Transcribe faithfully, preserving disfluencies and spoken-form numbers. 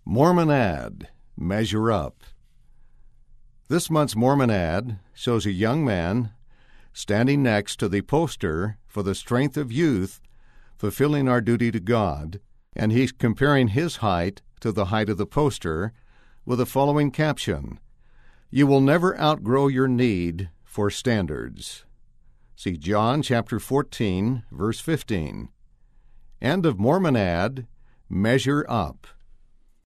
Mormon Ad, Measure Up. This month's Mormon Ad shows a young man standing next to the poster for the strength of youth, fulfilling our duty to God, and he's comparing his height to the height of the poster with the following caption: "You will never outgrow your need for standards." See John chapter fourteen, verse fifteen. End of Mormon Ad, Measure Up.